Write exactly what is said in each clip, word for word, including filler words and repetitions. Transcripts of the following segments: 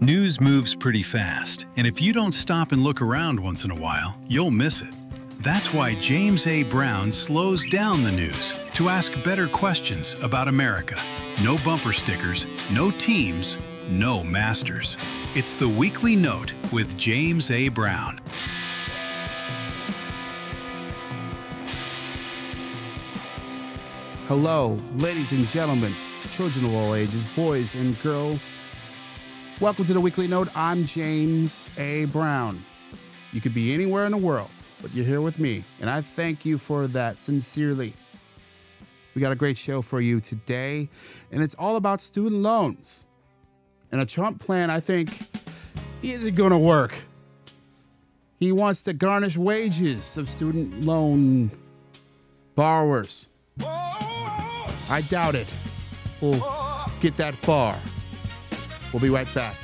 News moves pretty fast, and if you don't stop and look around once in a while, you'll miss it. That's why James A. Brown slows down the news to ask better questions about America. No bumper stickers, no teams, no masters. It's the Weekly Note with James A. Brown. Hello, ladies and gentlemen, children of all ages, boys and girls. Welcome to the Weekly Note. I'm James A. Brown. You could be anywhere in the world, but you're here with me, and I thank you for that sincerely. We got a great show for you today, and it's all about student loans. And a Trump plan, I think, isn't going to work. He wants to garnish wages of student loan borrowers. I doubt it. We'll get that far. We'll be right back.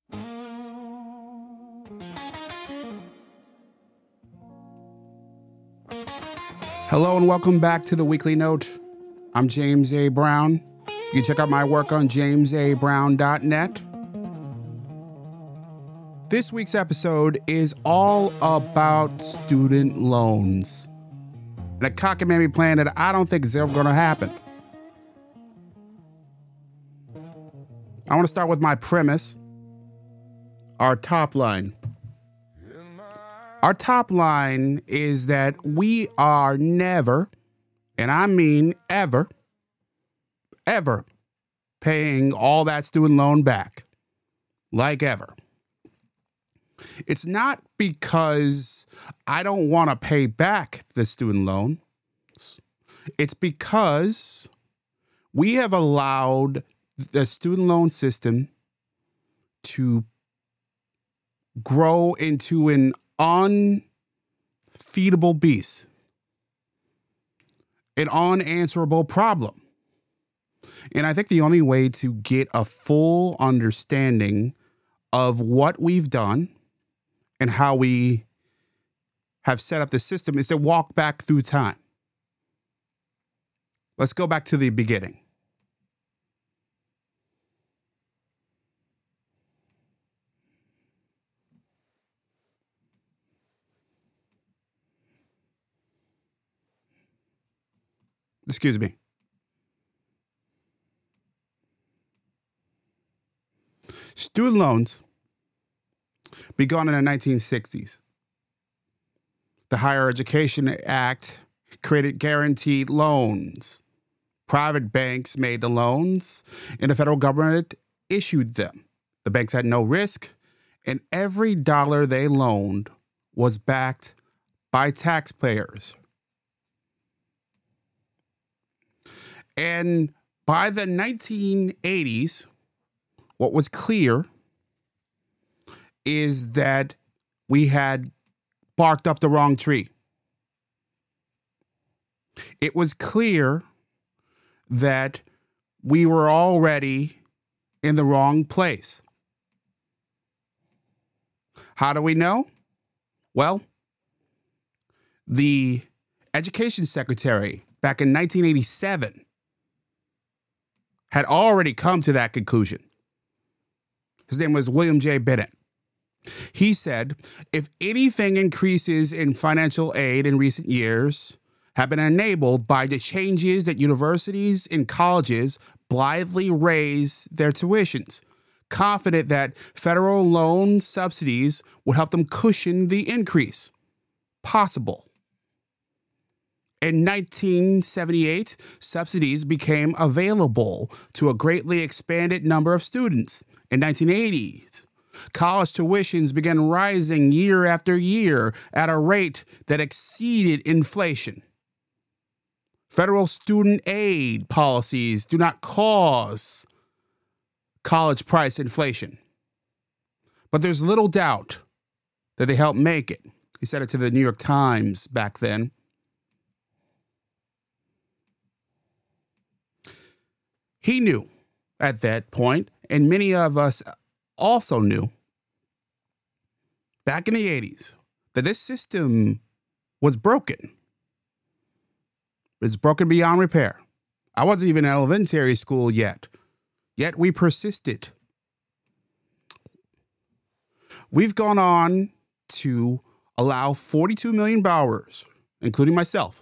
Hello and welcome back to the Weekly Note. I'm James A. Brown. You can check out my work on james a brown dot net. This week's episode is all about student loans and a cockamamie plan that I don't think is ever going to happen. I want to start with my premise, our top line. Our top line is that we are never, and I mean ever, ever paying all that student loan back, like ever. It's not because I don't want to pay back the student loan. It's because we have allowed the student loan system to grow into an unfeasible beast, an unanswerable problem. And I think the only way to get a full understanding of what we've done and how we have set up the system is to walk back through time. Let's go back to the beginning. Excuse me. Student loans began in the nineteen sixties. The Higher Education Act created guaranteed loans. Private banks made the loans, and the federal government issued them. The banks had no risk, and every dollar they loaned was backed by taxpayers. And by the nineteen eighties, what was clear is that we had barked up the wrong tree. It was clear that we were already in the wrong place. How do we know? Well, the education secretary back in nineteen eighty-seven had already come to that conclusion. His name was William J. Bennett. He said, if anything increases in financial aid in recent years have been enabled by the changes that universities and colleges blithely raise their tuitions, confident that federal loan subsidies would help them cushion the increase possible. In nineteen seventy-eight, subsidies became available to a greatly expanded number of students. In nineteen eighty, college tuitions began rising year after year at a rate that exceeded inflation. Federal student aid policies do not cause college price inflation, but there's little doubt that they helped make it. He said it to the New York Times back then. He knew at that point, and many of us also knew back in the eighties, that this system was broken. It's broken beyond repair. I wasn't even in elementary school yet, yet we persisted. We've gone on to allow forty-two million borrowers, including myself,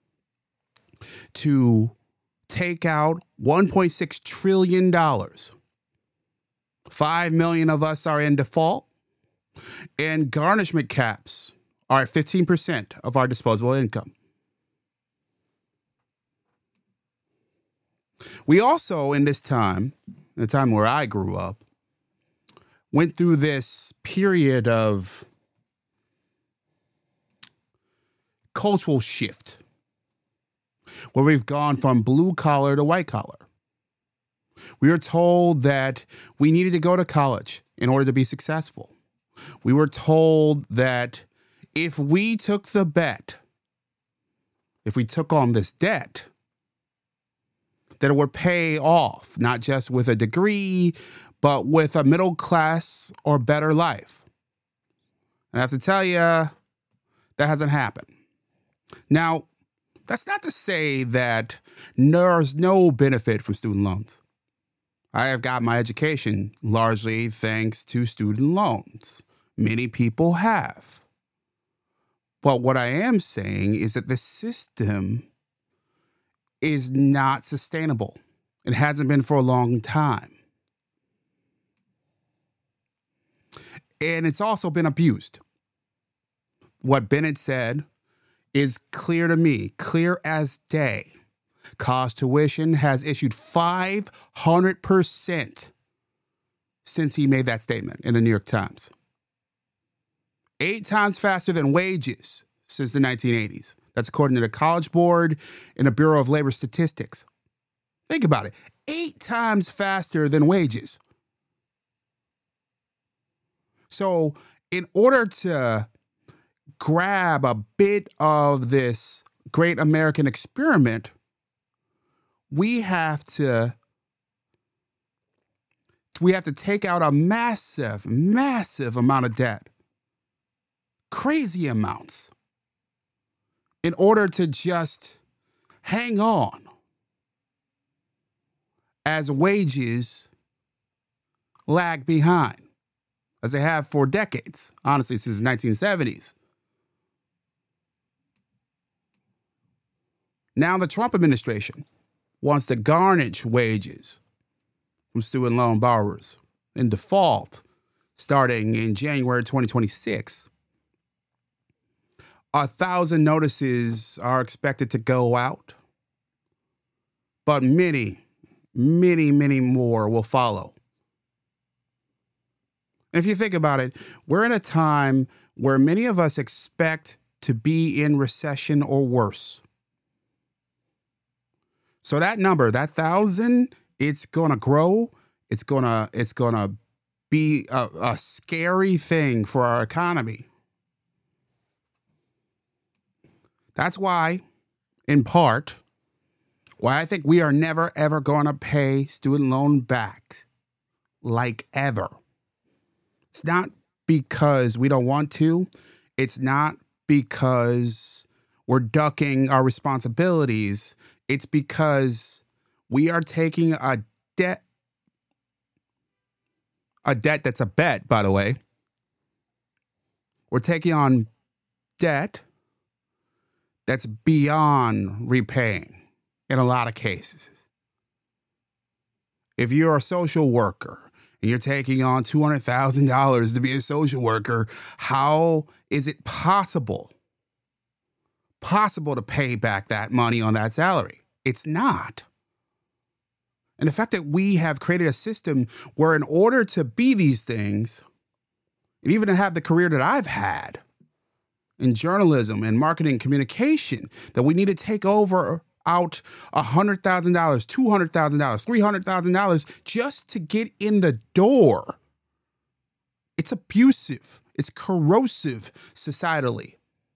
to take out one point six trillion dollars. five million of us are in default, and garnishment caps are at fifteen percent of our disposable income. We also, in this time, the time where I grew up, went through this period of cultural shift where we've gone from blue collar to white collar. We were told that we needed to go to college in order to be successful. We were told that if we took the bet, if we took on this debt, that it would pay off, not just with a degree, but with a middle class or better life. And I have to tell you, that hasn't happened. Now, that's not to say that there's no benefit from student loans. I have got my education largely thanks to student loans. Many people have. But what I am saying is that the system is not sustainable. It hasn't been for a long time. And it's also been abused. What Bennett said is clear to me, clear as day. Cost Tuition has issued five hundred percent since he made that statement in the New York Times. Eight times faster than wages since the nineteen eighties. That's according to the College Board and the Bureau of Labor Statistics. Think about it. Eight times faster than wages. So in order to grab a bit of this great American experiment, we have to we have to take out a massive, massive amount of debt. Crazy amounts. In order to just hang on as wages lag behind, as they have for decades, honestly, since the nineteen seventies. Now the Trump administration wants to garnish wages from student loan borrowers in default starting in January twenty twenty-six. A thousand notices are expected to go out, but many, many, many more will follow. And if you think about it, we're in a time where many of us expect to be in recession or worse. So that number, that thousand, it's gonna grow. It's gonna, it's gonna be a, a scary thing for our economy. That's why, in part, why I think we are never, ever going to pay student loan back, like ever. It's not because we don't want to. It's not because we're ducking our responsibilities. It's because we are taking a debt, a debt that's a bet, by the way. We're taking on debt that's beyond repaying in a lot of cases. If you're a social worker and you're taking on two hundred thousand dollars to be a social worker, how is it possible, possible to pay back that money on that salary? It's not. And the fact that we have created a system where in order to be these things, and even to have the career that I've had, in journalism and marketing communication, that we need to take over out one hundred thousand dollars, two hundred thousand dollars, three hundred thousand dollars just to get in the door. It's abusive. It's corrosive societally.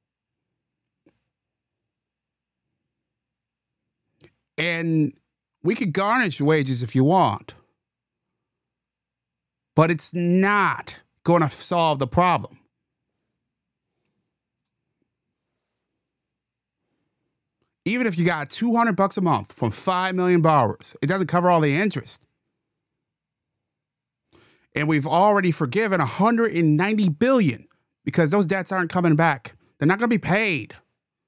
And we could garnish wages if you want, but it's not going to solve the problem. Even if you got two hundred bucks a month from five million borrowers, it doesn't cover all the interest. And we've already forgiven one hundred ninety billion dollars because those debts aren't coming back. They're not going to be paid.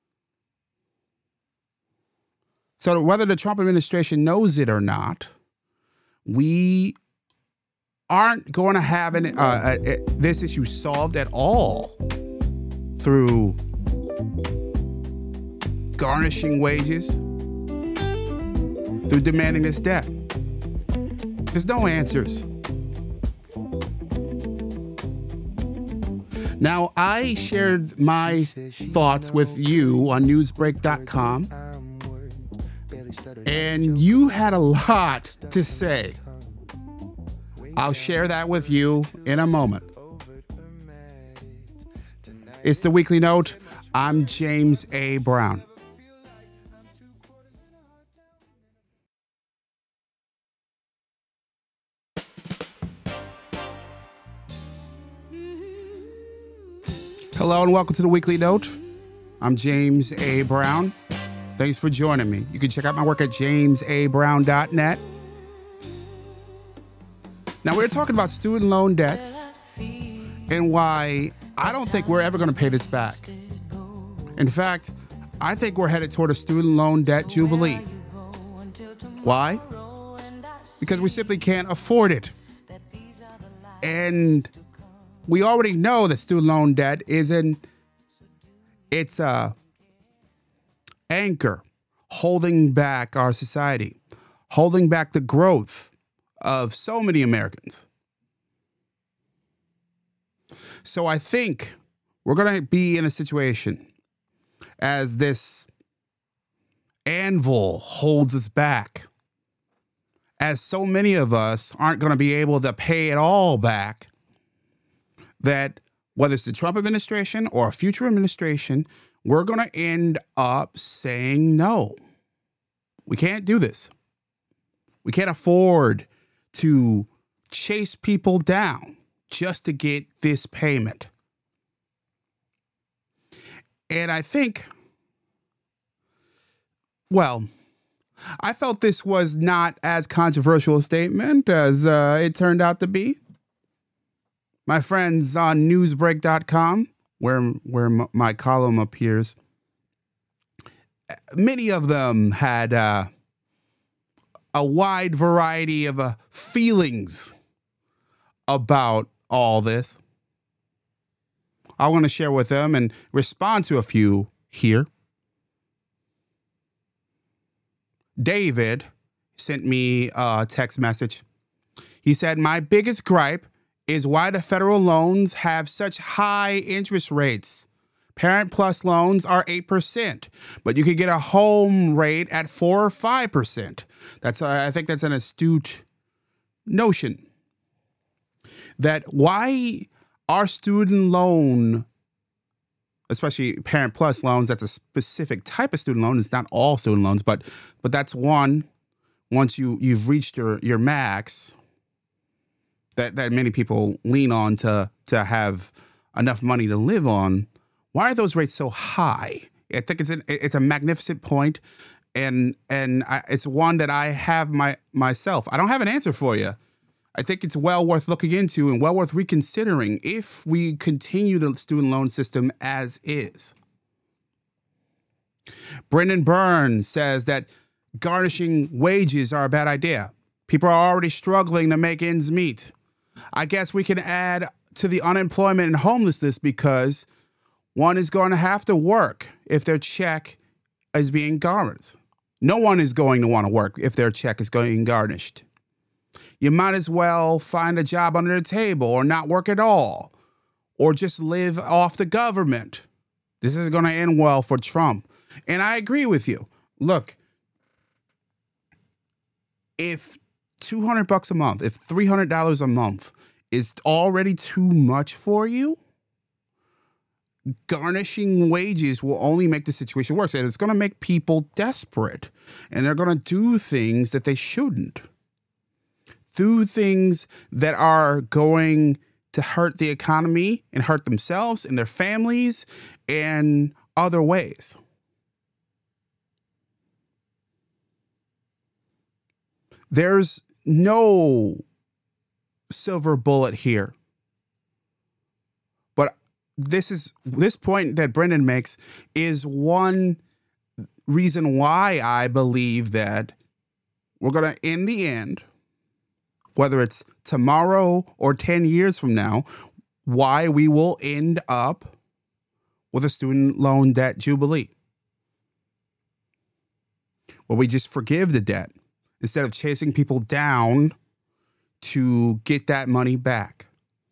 So whether the Trump administration knows it or not, we aren't going to have an, uh, uh, this issue solved at all through garnishing wages, through demanding this debt. There's no answers. Now, I shared my thoughts with you on newsbreak dot com, and you had a lot to say. I'll share that with you in a moment. It's the Weekly Note. I'm James A. Brown. Hello and welcome to the Weekly Note. I'm James A. Brown. Thanks for joining me. You can check out my work at james a brown dot net. Now, we're talking about student loan debts and why I don't think we're ever going to pay this back. In fact, I think we're headed toward a student loan debt jubilee. Why? Because we simply can't afford it. And we already know that student loan debt is an it's a anchor holding back our society, holding back the growth of so many Americans. So I think we're going to be in a situation as this anvil holds us back, as so many of us aren't going to be able to pay it all back, that whether it's the Trump administration or a future administration, we're going to end up saying no. We can't do this. We can't afford to chase people down just to get this payment. And I think, well, I felt this was not as controversial a statement as uh, it turned out to be. My friends on newsbreak dot com, where where m- my column appears, many of them had uh, a wide variety of uh, feelings about all this. I want to share with them and respond to a few here. David sent me a text message. He said, "My biggest gripe is why the federal loans have such high interest rates. Parent Plus loans are eight percent, but you could get a home rate at four or five percent. That's, uh, I think that's an astute notion. That why our student loan, especially Parent Plus loans, that's a specific type of student loan. It's not all student loans, but but that's one. Once you, you've reached your, your max, that, that many people lean on to, to have enough money to live on. Why are those rates so high? I think it's an, it's a magnificent point, and and I, it's one that I have my myself. I don't have an answer for you. I think it's well worth looking into and well worth reconsidering if we continue the student loan system as is. Brendan Burns says that garnishing wages are a bad idea. People are already struggling to make ends meet. I guess we can add to the unemployment and homelessness because one is going to have to work if their check is being garnished. No one is going to want to work if their check is going garnished. You might as well find a job under the table or not work at all or just live off the government. This is going to end well for Trump. And I agree with you. Look, if two hundred bucks a month, if three hundred dollars a month is already too much for you, garnishing wages will only make the situation worse. And it's going to make people desperate. And they're going to do things that they shouldn't. Do things that are going to hurt the economy and hurt themselves and their families and other ways. There's no silver bullet here. But this is this point that Brendan makes is one reason why I believe that we're going to, in the end, whether it's tomorrow or ten years from now, why we will end up with a student loan debt jubilee, where we just forgive the debt instead of chasing people down to get that money back.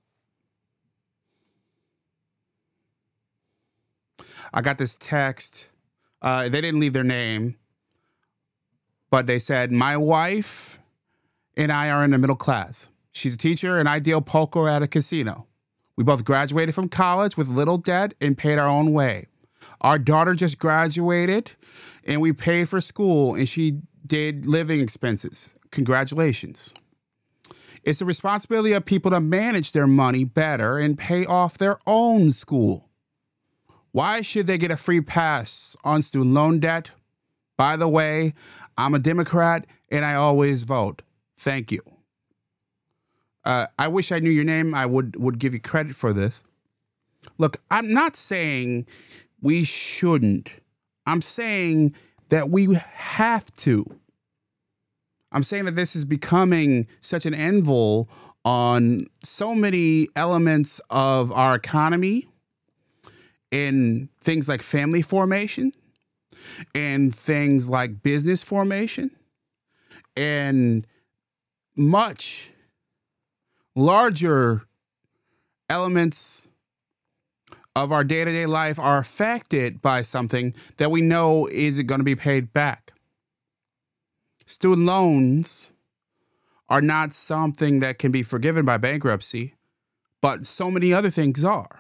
I got this text. Uh, they didn't leave their name, but they said, my wife and I are in the middle class. She's a teacher and I deal poker at a casino. We both graduated from college with little debt and paid our own way. Our daughter just graduated and we paid for school and she did living expenses. Congratulations. It's the responsibility of people to manage their money better and pay off their own school. Why should they get a free pass on student loan debt? By the way, I'm a Democrat and I always vote. Thank you. Uh, I wish I knew your name. I would, would give you credit for this. Look, I'm not saying we shouldn't. I'm saying that we have to. I'm saying that this is becoming such an anvil on so many elements of our economy, in things like family formation, and things like business formation, and much larger elements of our day-to-day life are affected by something that we know isn't going to be paid back. Student loans are not something that can be forgiven by bankruptcy, but so many other things are.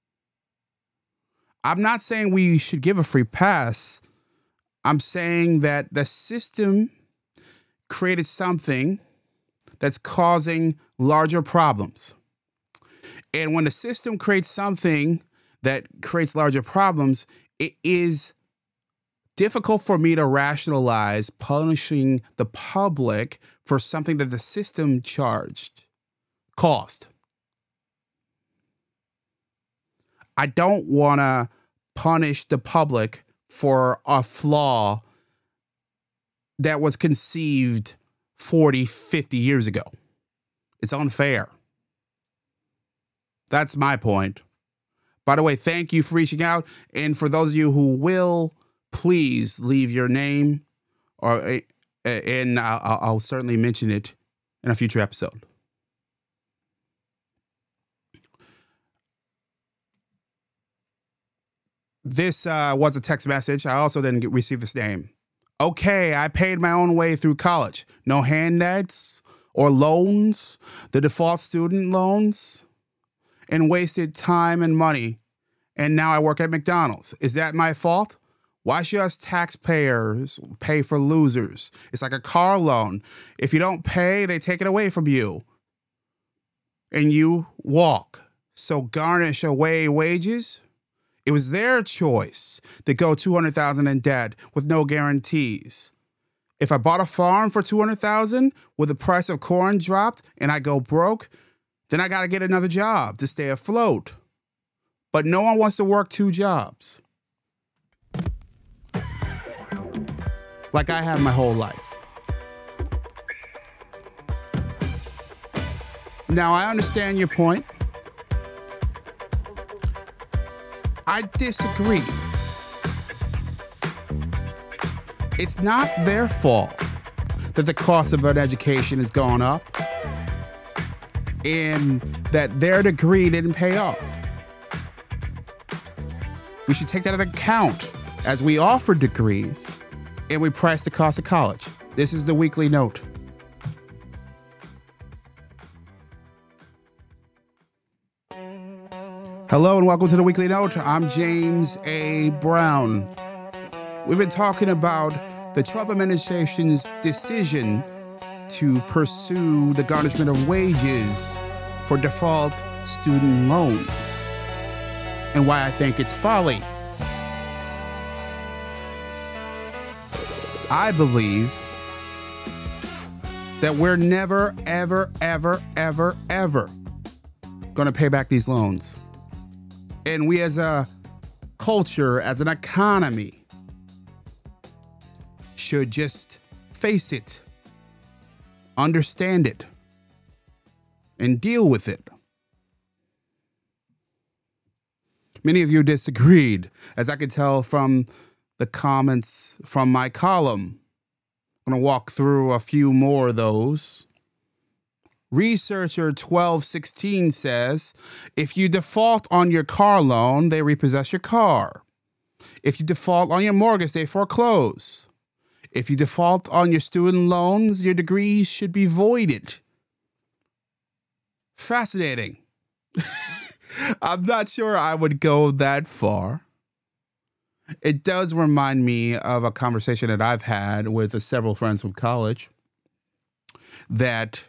I'm not saying we should give a free pass. I'm saying that the system created something that's causing larger problems. And when the system creates something that creates larger problems, it is difficult for me to rationalize punishing the public for something that the system charged, cost. I don't want to punish the public for a flaw that was conceived forty, fifty years ago. It's unfair. That's my point. By the way, thank you for reaching out. And for those of you who will, please leave your name, or and I'll, I'll certainly mention it in a future episode. This uh, was a text message. I also didn't get, receive this name. Okay, I paid my own way through college. No handouts or loans, the default student loans, and wasted time and money. And now I work at McDonald's. Is that my fault? Why should us taxpayers pay for losers? It's like a car loan. If you don't pay, they take it away from you. And you walk. So garnish away wages? It was their choice to go two hundred thousand dollars in debt with no guarantees. If I bought a farm for two hundred thousand dollars with the price of corn dropped and I go broke, then I got to get another job to stay afloat. But no one wants to work two jobs. Like I have my whole life. Now, I understand your point. I disagree. It's not their fault that the cost of an education has gone up and that their degree didn't pay off. We should take that into account as we offer degrees and we price the cost of college. This is the weekly note. Hello and welcome to the Weekly Note. I'm James A. Brown. We've been talking about the Trump administration's decision to pursue the garnishment of wages for default student loans and why I think it's folly. I believe that we're never, ever, ever, ever, ever going to pay back these loans. And we as a culture, as an economy, should just face it, understand it, and deal with it. Many of you disagreed, as I could tell from the comments from my column. I'm going to walk through a few more of those. Researcher twelve sixteen says, if you default on your car loan, they repossess your car. If you default on your mortgage, they foreclose. If you default on your student loans, your degrees should be voided. Fascinating. I'm not sure I would go that far. It does remind me of a conversation that I've had with several friends from college that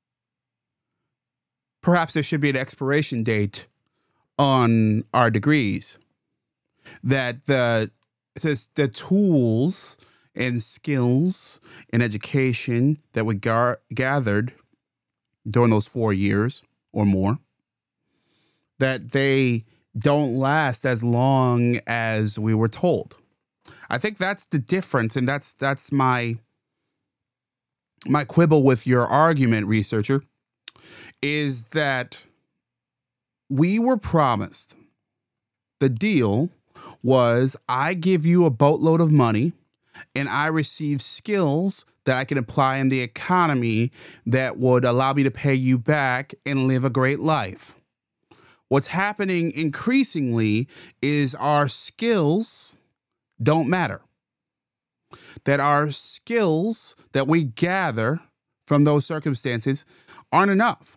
perhaps there should be an expiration date on our degrees. That the, the tools and skills and education that we gar- gathered during those four years or more, that they don't last as long as we were told. I think that's the difference, and that's that's my my quibble with your argument, researcher, is that we were promised, the deal was, I give you a boatload of money and I receive skills that I can apply in the economy that would allow me to pay you back and live a great life. What's happening increasingly is our skills don't matter. That our skills that we gather from those circumstances aren't enough.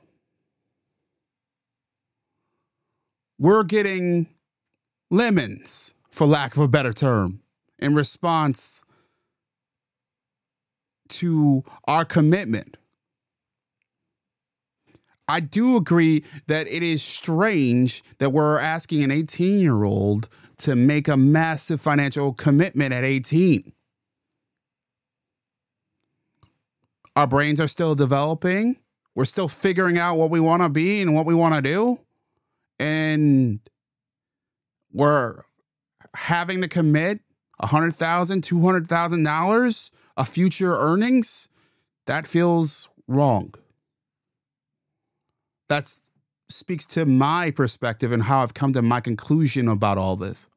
We're getting lemons, for lack of a better term, in response to our commitment. I do agree that it is strange that we're asking an eighteen-year-old to make a massive financial commitment at eighteen. Our brains are still developing. We're still figuring out what we want to be and what we want to do. And we're having to commit one hundred thousand dollars, two hundred thousand dollars of future earnings. That feels wrong. That speaks to my perspective and how I've come to my conclusion about all this.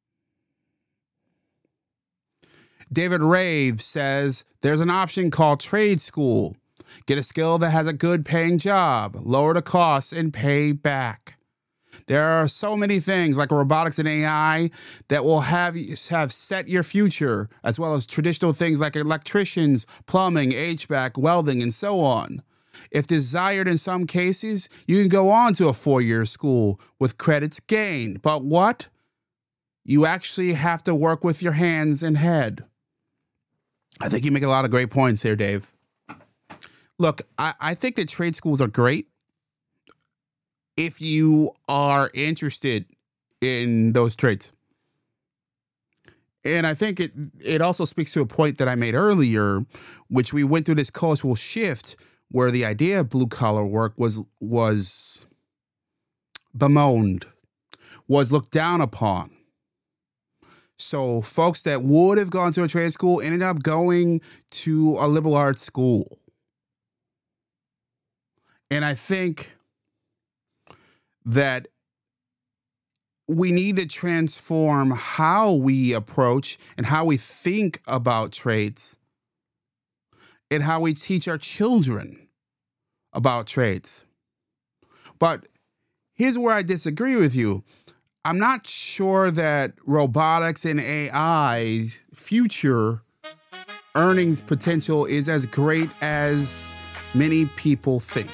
David Rave says there's an option called trade school. Get a skill that has a good paying job, lower the costs, and pay back. There are so many things like robotics and A I that will have have set your future, as well as traditional things like electricians, plumbing, H V A C, welding, and so on. If desired in some cases, you can go on to a four-year school with credits gained. But what? You actually have to work with your hands and head. I think you make a lot of great points here, Dave. Look, I, I think that trade schools are great if you are interested in those trades. And I think it it also speaks to a point that I made earlier, which we went through this cultural shift where the idea of blue-collar work was was bemoaned, was looked down upon. So folks that would have gone to a trade school ended up going to a liberal arts school. And I think that we need to transform how we approach and how we think about trades and how we teach our children about trades. But here's where I disagree with you. I'm not sure that robotics and A I's future earnings potential is as great as many people think.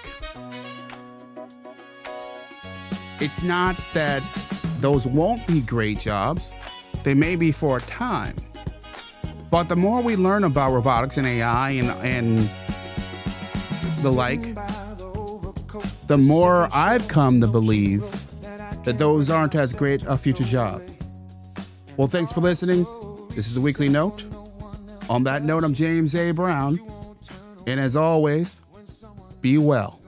It's not that those won't be great jobs. They may be for a time. But the more we learn about robotics and A I and, and the like, the more I've come to believe that those aren't as great of future jobs. Well, thanks for listening. This is a weekly note. On that note, I'm James A. Brown. And as always, be well.